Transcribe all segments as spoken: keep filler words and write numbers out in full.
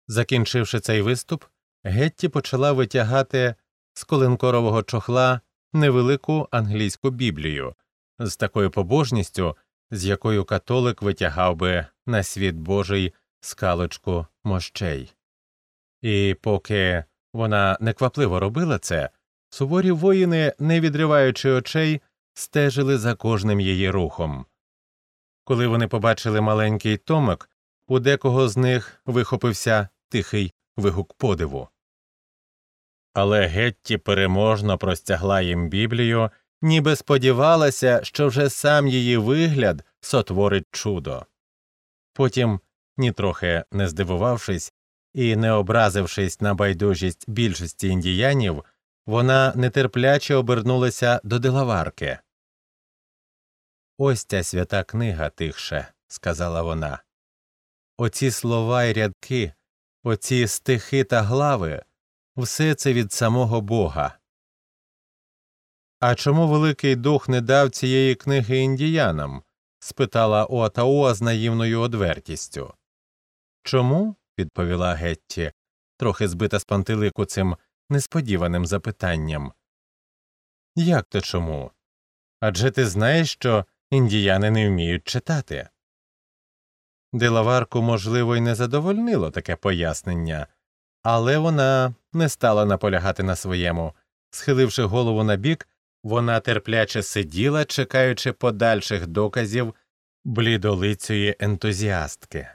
Закінчивши цей виступ, Гетті почала витягати з коленкорового чохла невелику англійську біблію з такою побожністю, з якою католик витягав би на світ Божий скалочку мощей. І поки вона неквапливо робила це, суворі воїни, не відриваючи очей, стежили за кожним її рухом. Коли вони побачили маленький томик, у декого з них вихопився тихий вигук подиву. Але Гетті переможно простягла їм Біблію, ніби сподівалася, що вже сам її вигляд сотворить чудо. Потім, нітрохи не здивувавшись і не образившись на байдужість більшості індіянів, вона нетерпляче обернулася до Делаварки. «Ось ця свята книга, Тихше», – сказала вона. «Оці слова й рядки, оці стихи та глави – все це від самого Бога». «А чому Великий Дух не дав цієї книги індіянам?» – спитала Уатауа з наївною одвертістю. «Чому?» – відповіла Гетті, трохи збита з пантелику цим несподіваним запитанням. «Як то чому? Адже ти знаєш, що індіяни не вміють читати». Делаварку, можливо, й не задовольнило таке пояснення, але вона не стала наполягати на своєму. Схиливши голову набік, вона терпляче сиділа, чекаючи подальших доказів блідолицьої ентузіастки.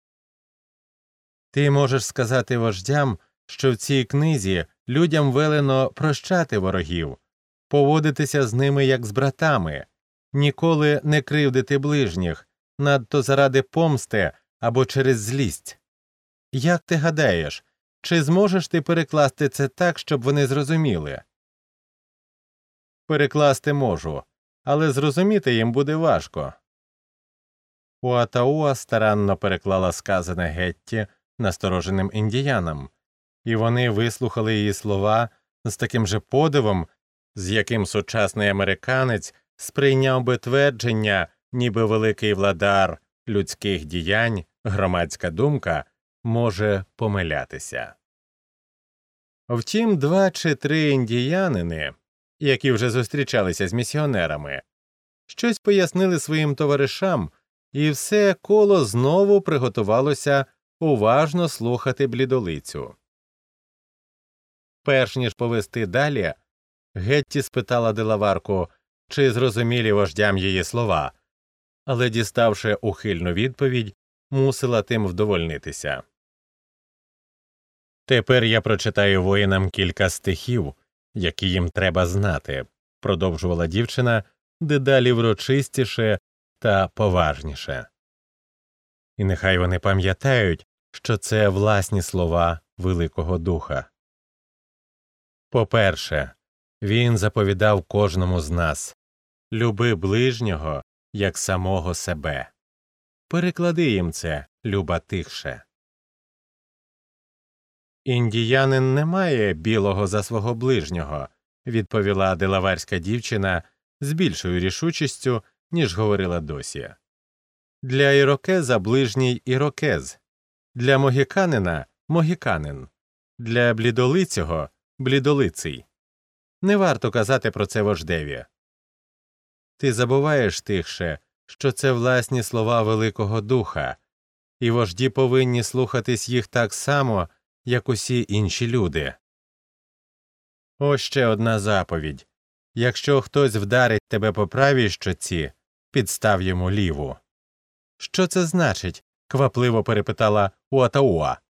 «Ти можеш сказати вождям, що в цій книзі людям велено прощати ворогів, поводитися з ними як з братами, ніколи не кривдити ближніх, надто заради помсти або через злість. Як ти гадаєш, чи зможеш ти перекласти це так, щоб вони зрозуміли?» «Перекласти можу, але зрозуміти їм буде важко». Уатауа старанно переклала сказане Гетті настороженим індіянам, і вони вислухали її слова з таким же подивом, з яким сучасний американець сприйняв би твердження, ніби великий владар людських діянь, громадська думка, може помилятися. Втім, два чи три індіянини, які вже зустрічалися з місіонерами, щось пояснили своїм товаришам, і все коло знову приготувалося уважно слухати блідолицю. Перш ніж повести далі, Гетті спитала Делаварку, чи зрозумілі вождям її слова, але, діставши ухильну відповідь, мусила тим вдовольнитися. «Тепер я прочитаю воїнам кілька стихів, які їм треба знати», – продовжувала дівчина дедалі врочистіше та поважніше. «І нехай вони пам'ятають, що це власні слова Великого Духа. По-перше, він заповідав кожному з нас: люби ближнього, як самого себе. Переклади їм це, люба Тихше». «Індіянин не має білого за свого ближнього», – відповіла делаварська дівчина з більшою рішучістю, ніж говорила досі. «Для ірокеза ближній ірокез, для могіканина – могіканин, для блідолицього – блідолиций. Не варто казати про це вождеві. Ти забуваєш, Тихше, що це власні слова Великого Духа, і вожді повинні слухатись їх так само, як усі інші люди. Ось ще одна заповідь. Якщо хтось вдарить тебе по правій щоці, підстав йому ліву». «Що це значить?» – квапливо перепитала Уатауа.